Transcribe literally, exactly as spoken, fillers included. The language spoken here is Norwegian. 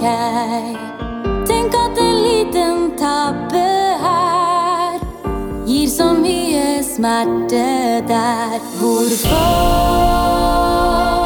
Tenk at en liten tabbe her gir så mye smerte der. Hvorfor?